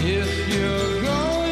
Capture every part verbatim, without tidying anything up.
If you're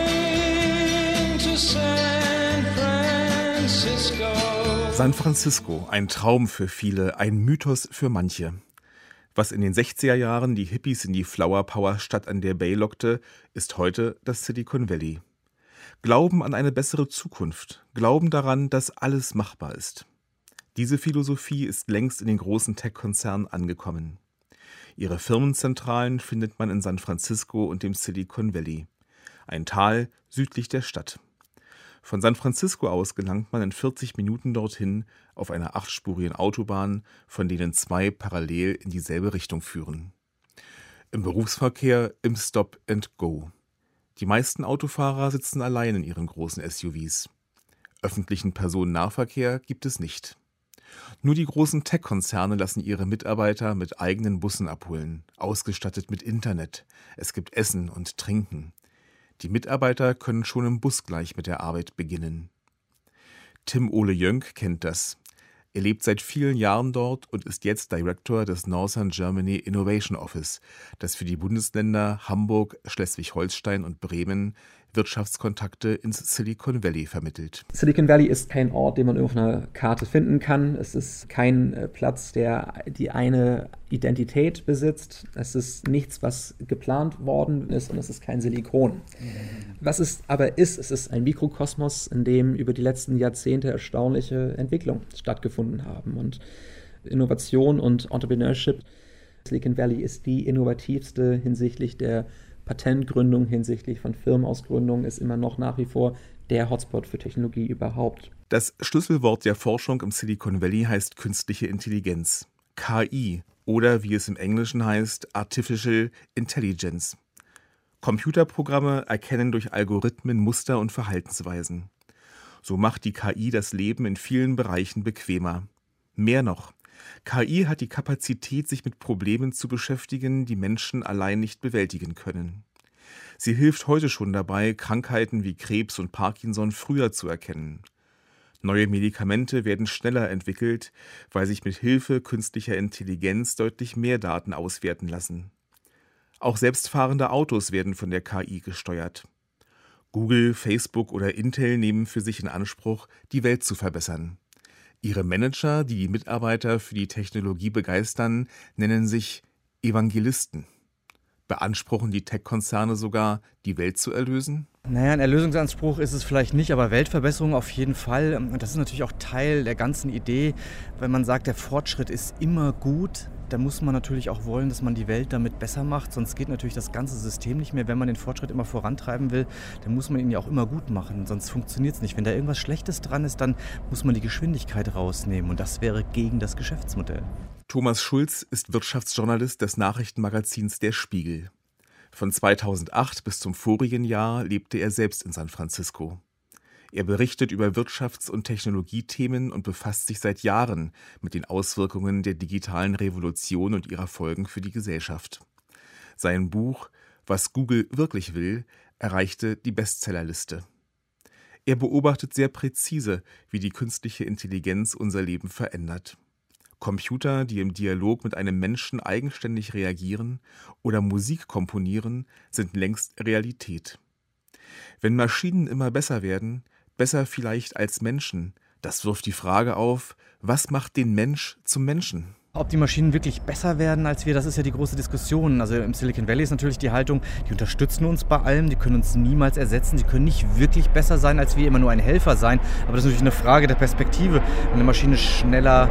going to San Francisco. San Francisco, ein Traum für viele, ein Mythos für manche. Was in den sechziger Jahren die Hippies in die Flower Power Stadt an der Bay lockte, ist heute das Silicon Valley. Glauben an eine bessere Zukunft, Glauben daran, dass alles machbar ist. Diese Philosophie ist längst in den großen Tech-Konzernen angekommen. Ihre Firmenzentralen findet man in San Francisco und dem Silicon Valley, ein Tal südlich der Stadt. Von San Francisco aus gelangt man in vierzig Minuten dorthin auf einer achtspurigen Autobahn, von denen zwei parallel in dieselbe Richtung führen. Im Berufsverkehr im Stop and Go. Die meisten Autofahrer sitzen allein in ihren großen S U Vs. Öffentlichen Personennahverkehr gibt es nicht. Nur die großen Tech-Konzerne lassen ihre Mitarbeiter mit eigenen Bussen abholen, ausgestattet mit Internet. Es gibt Essen und Trinken. Die Mitarbeiter können schon im Bus gleich mit der Arbeit beginnen. Tim Ole Jönk kennt das. Er lebt seit vielen Jahren dort und ist jetzt Director des Northern Germany Innovation Office, das für die Bundesländer Hamburg, Schleswig-Holstein und Bremen Wirtschaftskontakte ins Silicon Valley vermittelt. Silicon Valley ist kein Ort, den man auf einer Karte finden kann. Es ist kein äh, Platz, der die eine Identität besitzt. Es ist nichts, was geplant worden ist, und es ist kein Silikon. Mhm. Was es aber ist, es ist ein Mikrokosmos, in dem über die letzten Jahrzehnte erstaunliche Entwicklungen stattgefunden haben. Und Innovation und Entrepreneurship. Silicon Valley ist die innovativste hinsichtlich der Patentgründung, hinsichtlich von Firmenausgründung, ist immer noch nach wie vor der Hotspot für Technologie überhaupt. Das Schlüsselwort der Forschung im Silicon Valley heißt künstliche Intelligenz, K I oder wie es im Englischen heißt, Artificial Intelligence. Computerprogramme erkennen durch Algorithmen Muster und Verhaltensweisen. So macht die K I das Leben in vielen Bereichen bequemer. Mehr noch, K I hat die Kapazität, sich mit Problemen zu beschäftigen, die Menschen allein nicht bewältigen können. Sie hilft heute schon dabei, Krankheiten wie Krebs und Parkinson früher zu erkennen. Neue Medikamente werden schneller entwickelt, weil sich mit Hilfe künstlicher Intelligenz deutlich mehr Daten auswerten lassen. Auch selbstfahrende Autos werden von der K I gesteuert. Google, Facebook oder Intel nehmen für sich in Anspruch, die Welt zu verbessern. Ihre Manager, die die Mitarbeiter für die Technologie begeistern, nennen sich Evangelisten. Beanspruchen die Tech-Konzerne sogar, die Welt zu erlösen? Naja, ein Erlösungsanspruch ist es vielleicht nicht, aber Weltverbesserung auf jeden Fall. Und das ist natürlich auch Teil der ganzen Idee. Wenn man sagt, der Fortschritt ist immer gut, dann muss man natürlich auch wollen, dass man die Welt damit besser macht. Sonst geht natürlich das ganze System nicht mehr. Wenn man den Fortschritt immer vorantreiben will, dann muss man ihn ja auch immer gut machen. Sonst funktioniert es nicht. Wenn da irgendwas Schlechtes dran ist, dann muss man die Geschwindigkeit rausnehmen. Und das wäre gegen das Geschäftsmodell. Thomas Schulz ist Wirtschaftsjournalist des Nachrichtenmagazins Der Spiegel. Von zweitausendacht bis zum vorigen Jahr lebte er selbst in San Francisco. Er berichtet über Wirtschafts- und Technologiethemen und befasst sich seit Jahren mit den Auswirkungen der digitalen Revolution und ihrer Folgen für die Gesellschaft. Sein Buch »Was Google wirklich will« erreichte die Bestsellerliste. Er beobachtet sehr präzise, wie die künstliche Intelligenz unser Leben verändert. Computer, die im Dialog mit einem Menschen eigenständig reagieren oder Musik komponieren, sind längst Realität. Wenn Maschinen immer besser werden, besser vielleicht als Menschen, das wirft die Frage auf, was macht den Mensch zum Menschen? Ob die Maschinen wirklich besser werden als wir, das ist ja die große Diskussion. Also im Silicon Valley ist natürlich die Haltung, die unterstützen uns bei allem, die können uns niemals ersetzen, sie können nicht wirklich besser sein als wir, immer nur ein Helfer sein. Aber das ist natürlich eine Frage der Perspektive. Wenn eine Maschine schneller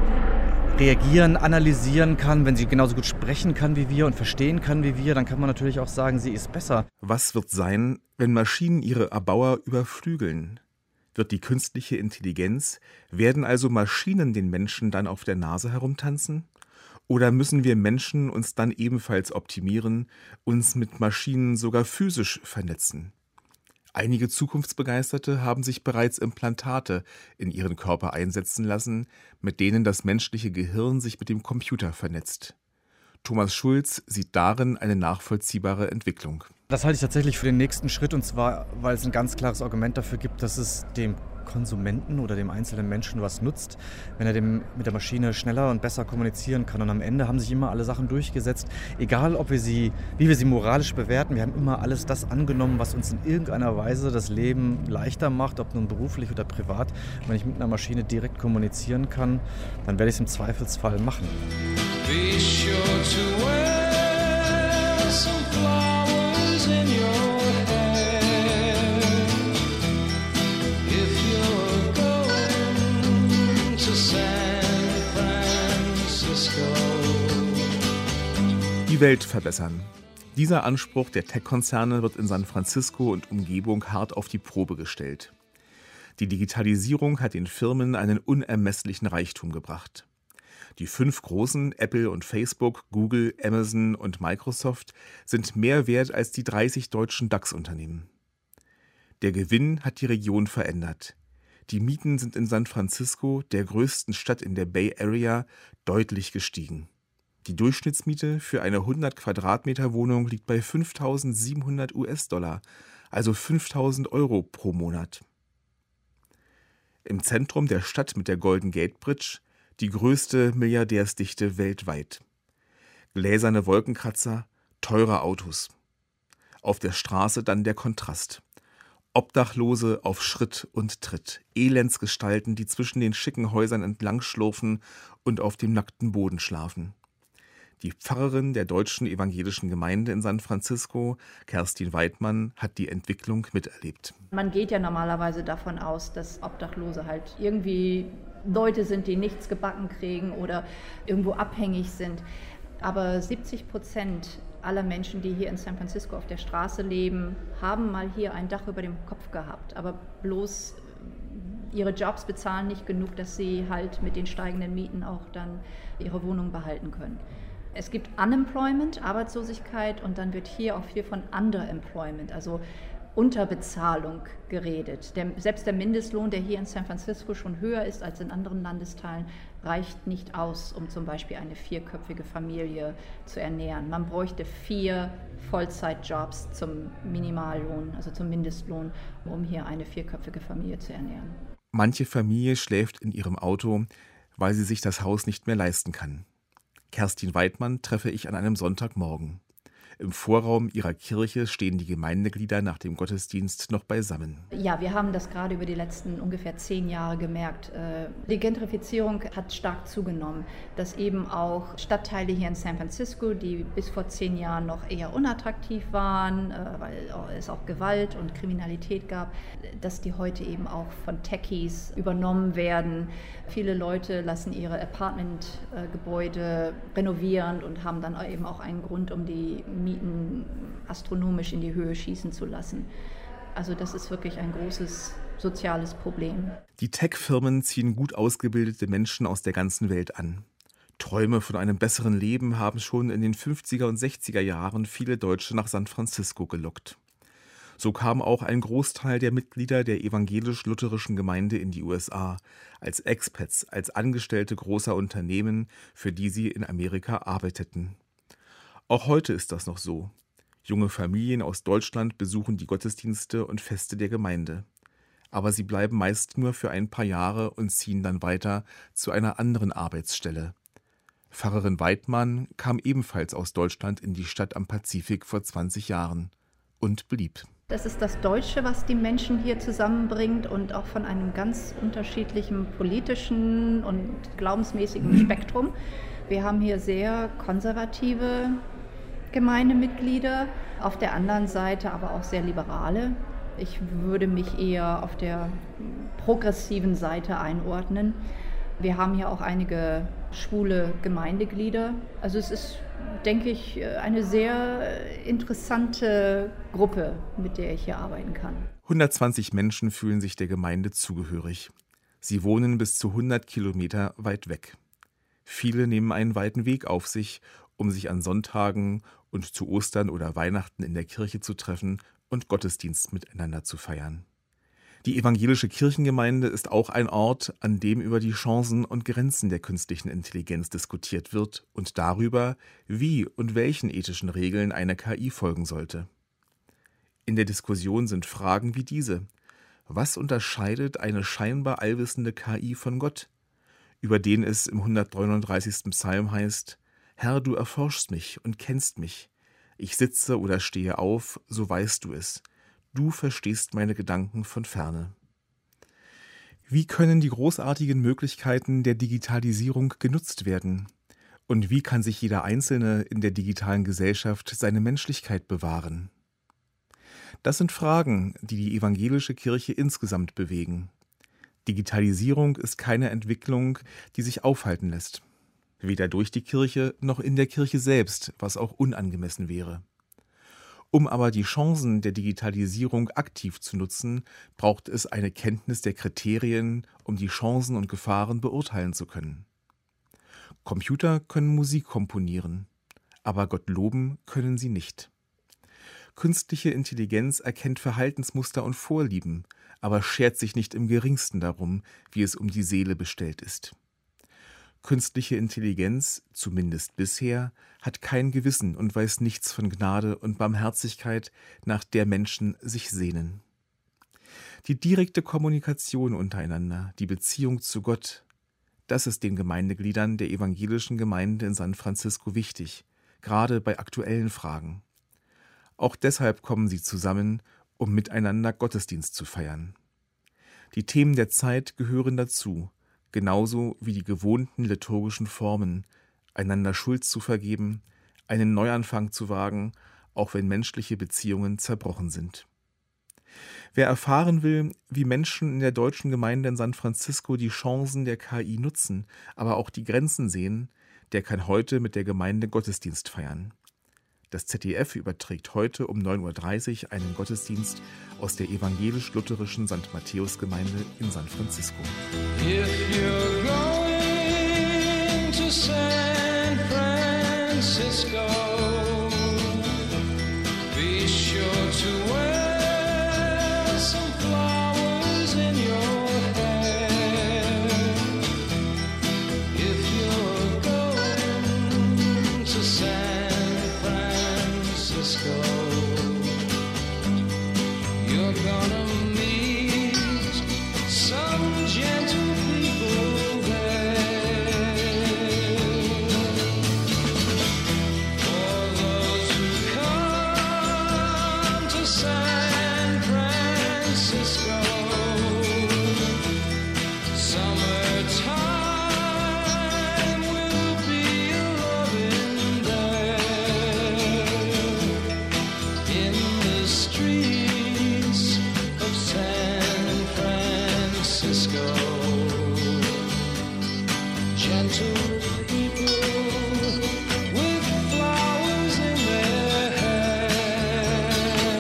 reagieren, analysieren kann, wenn sie genauso gut sprechen kann wie wir und verstehen kann wie wir, dann kann man natürlich auch sagen, sie ist besser. Was wird sein, wenn Maschinen ihre Erbauer überflügeln? Wird die künstliche Intelligenz, werden also Maschinen den Menschen dann auf der Nase herumtanzen? Oder müssen wir Menschen uns dann ebenfalls optimieren, uns mit Maschinen sogar physisch vernetzen? Einige Zukunftsbegeisterte haben sich bereits Implantate in ihren Körper einsetzen lassen, mit denen das menschliche Gehirn sich mit dem Computer vernetzt. Thomas Schulz sieht darin eine nachvollziehbare Entwicklung. Das halte ich tatsächlich für den nächsten Schritt, und zwar, weil es ein ganz klares Argument dafür gibt, dass es dem Konsumenten oder dem einzelnen Menschen was nutzt, wenn er dem, mit der Maschine schneller und besser kommunizieren kann. Und am Ende haben sich immer alle Sachen durchgesetzt, egal ob wir sie, wie wir sie moralisch bewerten. Wir haben immer alles das angenommen, was uns in irgendeiner Weise das Leben leichter macht, ob nun beruflich oder privat. Wenn ich mit einer Maschine direkt kommunizieren kann, dann werde ich es im Zweifelsfall machen. Be sure to wear some flowers in your hair if you're going to San Francisco. Die Welt verbessern. Dieser Anspruch der Tech-Konzerne wird in San Francisco und Umgebung hart auf die Probe gestellt. Die Digitalisierung hat den Firmen einen unermesslichen Reichtum gebracht. Die fünf großen, Apple und Facebook, Google, Amazon und Microsoft, sind mehr wert als die dreißig deutschen DAX-Unternehmen. Der Gewinn hat die Region verändert. Die Mieten sind in San Francisco, der größten Stadt in der Bay Area, deutlich gestiegen. Die Durchschnittsmiete für eine hundert Quadratmeter Wohnung liegt bei fünftausendsiebenhundert US-Dollar, also fünftausend Euro pro Monat. Im Zentrum der Stadt mit der Golden Gate Bridge die größte Milliardärsdichte weltweit. Gläserne Wolkenkratzer, teure Autos. Auf der Straße dann der Kontrast. Obdachlose auf Schritt und Tritt, Elendsgestalten, die zwischen den schicken Häusern entlang schlurfen und auf dem nackten Boden schlafen. Die Pfarrerin der deutschen evangelischen Gemeinde in San Francisco, Kerstin Weidmann, hat die Entwicklung miterlebt. Man geht ja normalerweise davon aus, dass Obdachlose halt irgendwie Leute sind, die nichts gebacken kriegen oder irgendwo abhängig sind. Aber siebzig Prozent aller Menschen, die hier in San Francisco auf der Straße leben, haben mal hier ein Dach über dem Kopf gehabt. Aber bloß ihre Jobs bezahlen nicht genug, dass sie halt mit den steigenden Mieten auch dann ihre Wohnung behalten können. Es gibt Unemployment, Arbeitslosigkeit, und dann wird hier auch viel von Underemployment, also Unterbezahlung geredet. Der, selbst der Mindestlohn, der hier in San Francisco schon höher ist als in anderen Landesteilen, reicht nicht aus, um zum Beispiel eine vierköpfige Familie zu ernähren. Man bräuchte vier Vollzeitjobs zum Minimallohn, also zum Mindestlohn, um hier eine vierköpfige Familie zu ernähren. Manche Familie schläft in ihrem Auto, weil sie sich das Haus nicht mehr leisten kann. Kerstin Weidmann treffe ich an einem Sonntagmorgen. Im Vorraum ihrer Kirche stehen die Gemeindeglieder nach dem Gottesdienst noch beisammen. Ja, wir haben das gerade über die letzten ungefähr zehn Jahre gemerkt. Die Gentrifizierung hat stark zugenommen, dass eben auch Stadtteile hier in San Francisco, die bis vor zehn Jahren noch eher unattraktiv waren, weil es auch Gewalt und Kriminalität gab, dass die heute eben auch von Techies übernommen werden. Viele Leute lassen ihre Apartmentgebäude renovieren und haben dann eben auch einen Grund, um die Mieten astronomisch in die Höhe schießen zu lassen. Also das ist wirklich ein großes soziales Problem. Die Tech-Firmen ziehen gut ausgebildete Menschen aus der ganzen Welt an. Träume von einem besseren Leben haben schon in den fünfziger und sechziger Jahren viele Deutsche nach San Francisco gelockt. So kam auch ein Großteil der Mitglieder der evangelisch-lutherischen Gemeinde in die U S A, als Expats, als Angestellte großer Unternehmen, für die sie in Amerika arbeiteten. Auch heute ist das noch so. Junge Familien aus Deutschland besuchen die Gottesdienste und Feste der Gemeinde. Aber sie bleiben meist nur für ein paar Jahre und ziehen dann weiter zu einer anderen Arbeitsstelle. Pfarrerin Weidmann kam ebenfalls aus Deutschland in die Stadt am Pazifik vor zwanzig Jahren und blieb. Das ist das Deutsche, was die Menschen hier zusammenbringt und auch von einem ganz unterschiedlichen politischen und glaubensmäßigen Spektrum. Wir haben hier sehr konservative Gemeindemitglieder, auf der anderen Seite aber auch sehr liberale. Ich würde mich eher auf der progressiven Seite einordnen. Wir haben hier auch einige schwule Gemeindeglieder. Also es ist, denke ich, eine sehr interessante Gruppe, mit der ich hier arbeiten kann. hundertzwanzig Menschen fühlen sich der Gemeinde zugehörig. Sie wohnen bis zu hundert Kilometer weit weg. Viele nehmen einen weiten Weg auf sich, um sich an Sonntagen und zu Ostern oder Weihnachten in der Kirche zu treffen und Gottesdienst miteinander zu feiern. Die evangelische Kirchengemeinde ist auch ein Ort, an dem über die Chancen und Grenzen der künstlichen Intelligenz diskutiert wird und darüber, wie und welchen ethischen Regeln eine K I folgen sollte. In der Diskussion sind Fragen wie diese: Was unterscheidet eine scheinbar allwissende K I von Gott, über den es im hundertneununddreißigsten Psalm heißt: Herr, du erforschst mich und kennst mich. Ich sitze oder stehe auf, so weißt du es. Du verstehst meine Gedanken von ferne. Wie können die großartigen Möglichkeiten der Digitalisierung genutzt werden? Und wie kann sich jeder Einzelne in der digitalen Gesellschaft seine Menschlichkeit bewahren? Das sind Fragen, die die evangelische Kirche insgesamt bewegen. Digitalisierung ist keine Entwicklung, die sich aufhalten lässt. Weder durch die Kirche noch in der Kirche selbst, was auch unangemessen wäre. Um aber die Chancen der Digitalisierung aktiv zu nutzen, braucht es eine Kenntnis der Kriterien, um die Chancen und Gefahren beurteilen zu können. Computer können Musik komponieren, aber Gott loben können sie nicht. Künstliche Intelligenz erkennt Verhaltensmuster und Vorlieben, aber schert sich nicht im geringsten darum, wie es um die Seele bestellt ist. Künstliche Intelligenz, zumindest bisher, hat kein Gewissen und weiß nichts von Gnade und Barmherzigkeit, nach der Menschen sich sehnen. Die direkte Kommunikation untereinander, die Beziehung zu Gott, das ist den Gemeindegliedern der evangelischen Gemeinde in San Francisco wichtig, gerade bei aktuellen Fragen. Auch deshalb kommen sie zusammen, um miteinander Gottesdienst zu feiern. Die Themen der Zeit gehören dazu, genauso wie die gewohnten liturgischen Formen, einander Schuld zu vergeben, einen Neuanfang zu wagen, auch wenn menschliche Beziehungen zerbrochen sind. Wer erfahren will, wie Menschen in der deutschen Gemeinde in San Francisco die Chancen der K I nutzen, aber auch die Grenzen sehen, der kann heute mit der Gemeinde Gottesdienst feiern. Das Z D F überträgt heute um neun Uhr dreißig einen Gottesdienst aus der evangelisch-lutherischen Sankt Matthäus-Gemeinde in San Francisco. If you're going to San Francisco, be sure to wear some flowers in your hair. If you're going to San Francisco, you're gonna meet some gentle people there. For those who come to San Francisco, summertime will be a loving there. In the streets of San Francisco, gentle people with flowers in their hair.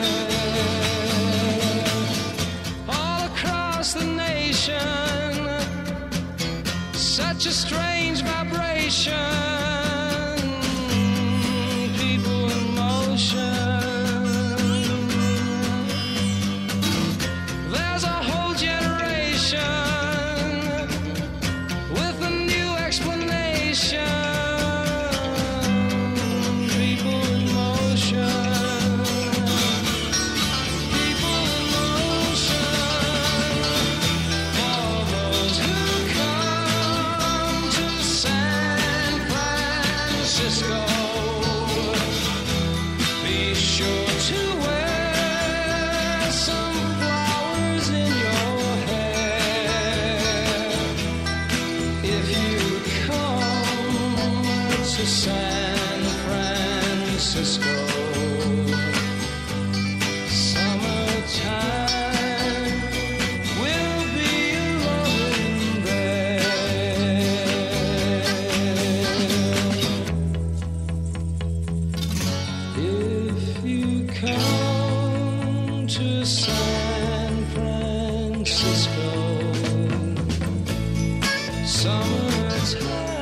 All across the nation, such a strange vibration, people in motion. There's a whole generation with a new explanation. People in motion. People in motion. For those who come to San Francisco, be sure to wear some flowers in your hair. If you come to San Francisco, summertime will be loving there. If you come to San Francisco, summertime